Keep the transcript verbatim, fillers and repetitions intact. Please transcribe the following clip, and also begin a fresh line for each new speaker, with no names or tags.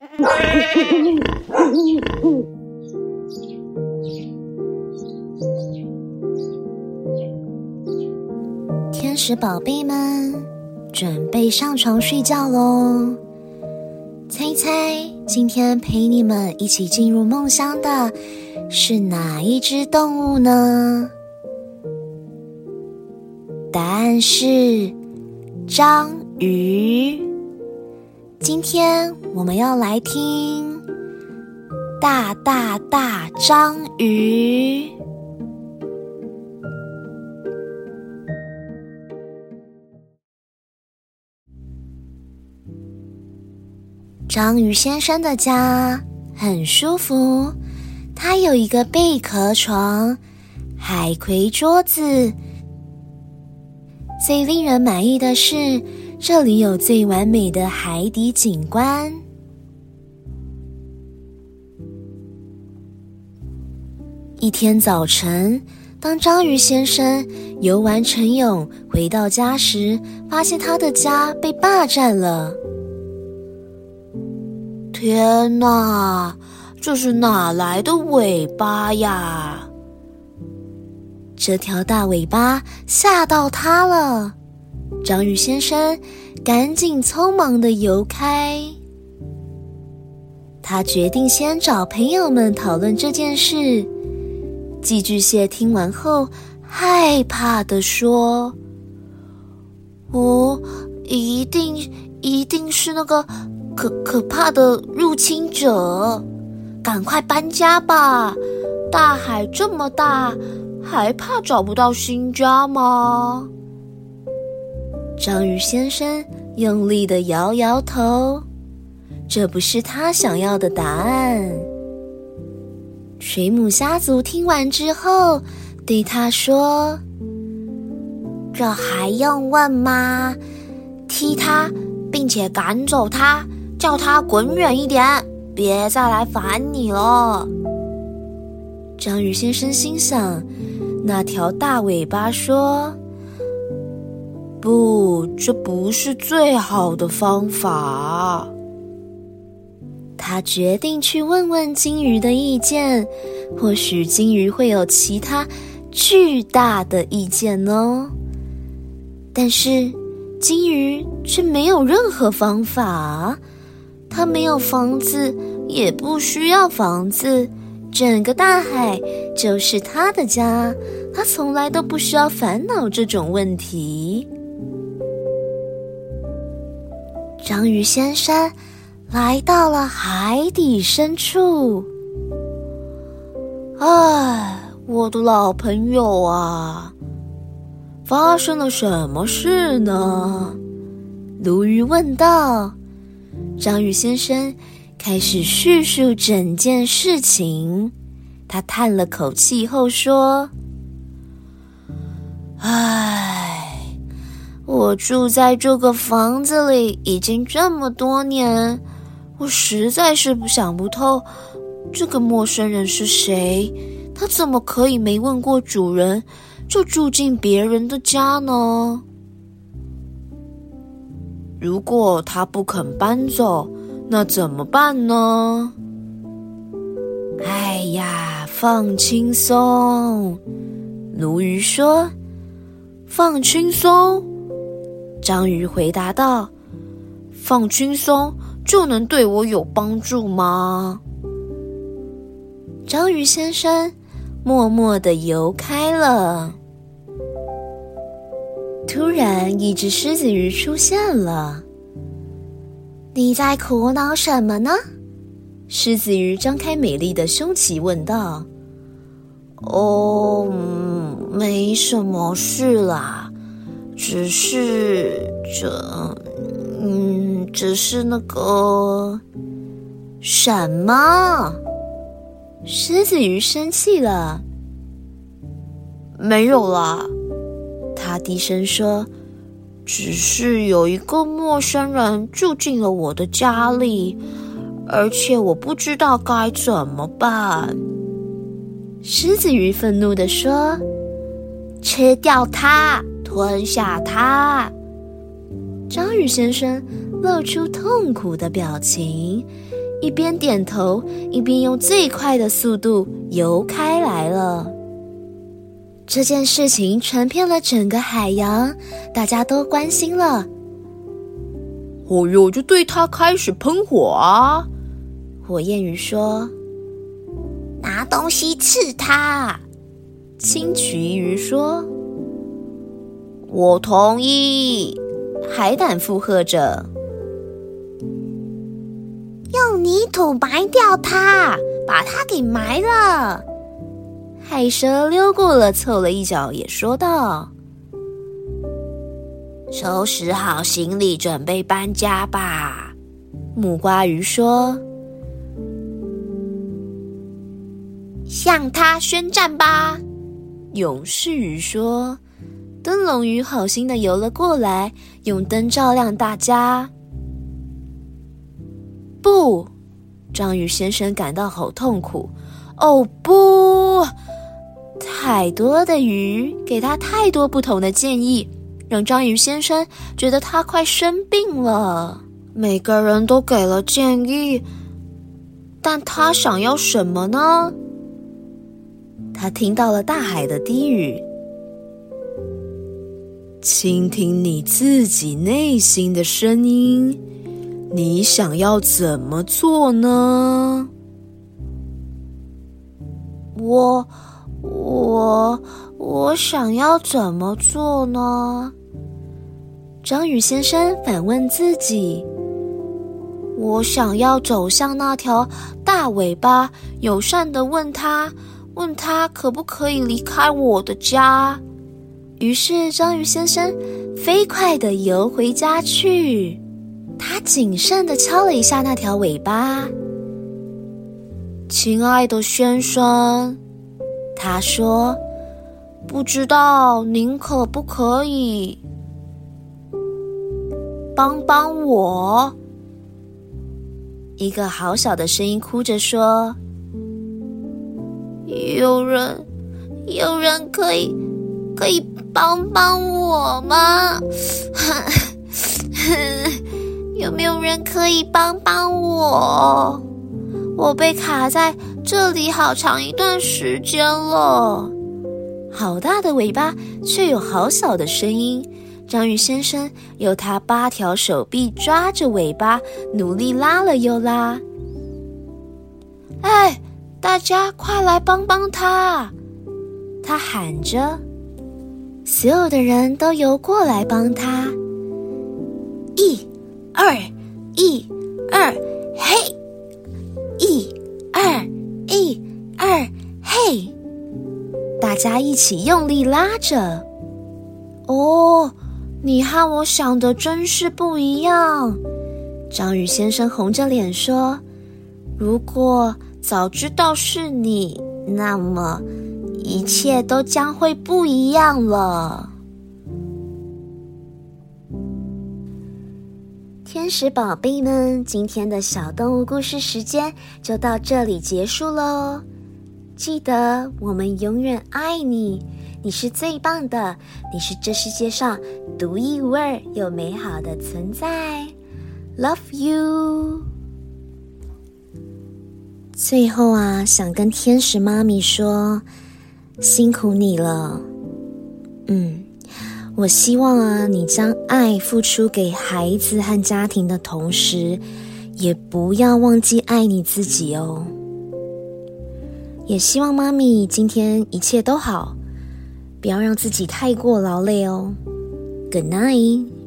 天使宝贝们，准备上床睡觉咯。猜猜今天陪你们一起进入梦乡的是哪一只动物呢？答案是章鱼。今天我们要来听大大大章鱼。章鱼先生的家很舒服，他有一个贝壳床、海葵桌子。最令人满意的是，这里有最完美的海底景观。一天早晨，当章鱼先生游完晨泳回到家时，发现他的家被霸占了。天哪，这是哪来的尾巴呀？这条大尾巴吓到他了，章鱼先生赶紧匆忙地游开。他决定先找朋友们讨论这件事。寄居蟹听完后害怕地说：哦，一定一定是那个可可怕的入侵者，赶快搬家吧！大海这么大，还怕找不到新家吗？章鱼先生用力地摇摇头，这不是他想要的答案。水母虾族听完之后，对他说：这还用问吗？踢他，并且赶走他，叫他滚远一点，别再来烦你了。章鱼先生心想，那条大尾巴说：不，这不是最好的方法。他决定去问问金鱼的意见，或许金鱼会有其他巨大的意见呢。但是金鱼却没有任何方法，它没有房子，也不需要房子，整个大海就是它的家，它从来都不需要烦恼这种问题。章鱼先生来到了海底深处。唉，我的老朋友啊，发生了什么事呢？鲈鱼问道。章鱼先生开始叙述整件事情，他叹了口气后说：唉，我住在这个房子里已经这么多年，我实在是想不透这个陌生人是谁，他怎么可以没问过主人就住进别人的家呢？如果他不肯搬走，那怎么办呢？哎呀，放轻松，鲈鱼说。放轻松？章鱼回答道。放轻松就能对我有帮助吗？章鱼先生默默地游开了。突然，一只狮子鱼出现了。你在苦恼什么呢？狮子鱼张开美丽的胸鳍问道。哦、嗯，没什么事啦，只是这，嗯，只是那个什么？狮子鱼生气了。没有啦，他低声说，只是有一个陌生人住进了我的家里，而且我不知道该怎么办。狮子鱼愤怒地说：吃掉它，吞下它。章鱼先生露出痛苦的表情， 一边点头，一边用最快的速度游开来了。这件事情传遍了整个海洋，大家都关心了。
哦哟，就对它开始喷火啊！
火焰鱼说：“拿东西刺它。”青渠鱼说：“我同意。”海胆附和着：“用泥土埋掉它，把它给埋了。”海蛇溜过了，凑了一脚，也说道：“收拾好行李，准备搬家吧。”木瓜鱼说：“向他宣战吧。”勇士鱼说。灯笼鱼好心地游了过来，用灯照亮大家。不，章鱼先生感到好痛苦。哦不，太多的鱼给他太多不同的建议，让章鱼先生觉得他快生病了。每个人都给了建议，但他想要什么呢？他听到了大海的低语：“倾听你自己内心的声音，你想要怎么做呢？”我我我想要怎么做呢？章鱼先生反问自己。我想要走向那条大尾巴，友善地问他，问他可不可以离开我的家。于是章鱼先生飞快地游回家去。他谨慎地敲了一下那条尾巴。亲爱的先生，他说，不知道您可不可以帮帮我？一个好小的声音哭着说，有人有人可以可以帮帮我吗？有没有人可以帮帮我？我被卡在这里好长一段时间了。好大的尾巴，却有好小的声音。章鱼先生用他八条手臂抓着尾巴，努力拉了又拉。哎，大家快来帮帮他！他喊着。所有的人都游过来帮他。一、二、一、二，嘿！一、二、一、二，嘿！大家一起用力拉着。哦，你和我想的真是不一样。章鱼先生红着脸说，如果早知道是你，那么一切都将会不一样了。天使宝贝们，今天的小动物故事时间就到这里结束咯。记得我们永远爱你，你是最棒的，你是这世界上独一无二又美好的存在。Love you。最后啊，想跟天使妈咪说，辛苦你了。嗯，我希望啊，你将爱付出给孩子和家庭的同时，也不要忘记爱你自己哦。也希望妈咪今天一切都好，不要让自己太过劳累哦。Good night。